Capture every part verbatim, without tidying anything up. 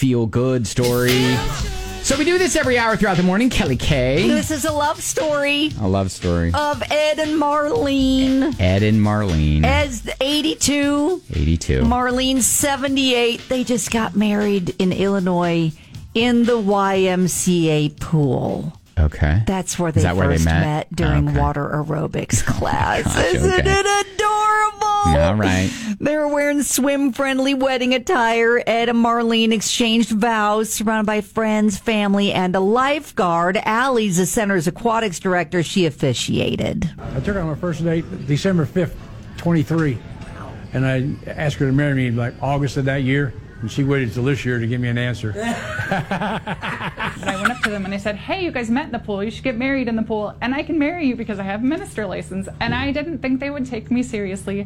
feel-good story. So we do this every hour throughout the morning. Kelly K. This is a love story. A love story. Of Ed and Marlene. Ed and Marlene. Ed's eighty-two. eighty-two. Marlene's seventy-eight. They just got married in Illinois in the Y M C A pool. Okay. That's where they that first where they met? met during okay. water aerobics class. Gosh, Isn't okay. it adorable? All right. They were wearing swim-friendly wedding attire. Ed and Marlene exchanged vows, surrounded by friends, family, and a lifeguard. Allie's the center's aquatics director. She officiated. I took her on my first date December fifth, twenty-three, and I asked her to marry me like August of that year. And she waited till this year to give me an answer. I went up to them and I said, hey, you guys met in the pool. You should get married in the pool. And I can marry you because I have a minister license. And I didn't think they would take me seriously.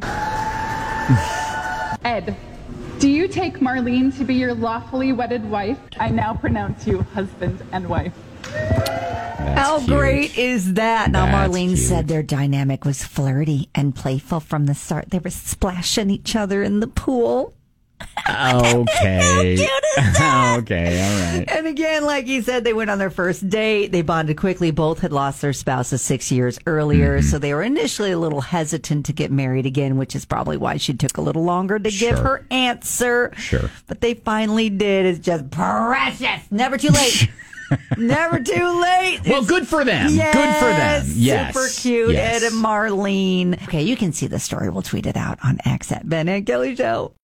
Ed, do you take Marlene to be your lawfully wedded wife? I now pronounce you husband and wife. That's How cute. great is that? Now, That's Marlene cute. said their dynamic was flirty and playful from the start. They were splashing each other in the pool. Okay. How cute is that? Okay, all right. And again, like he said, they went on their first date. They bonded quickly. Both had lost their spouses six years earlier. Mm-hmm. So they were initially a little hesitant to get married again, which is probably why she took a little longer to give Sure. her answer. Sure. But they finally did. It's just precious. Never too late. Never too late. Well, good for them. Yes, Good for them. Yes. Super cute. Yes. Ed and Marlene. Okay, you can see the story. We'll tweet it out on X at Ben and Kelly Show.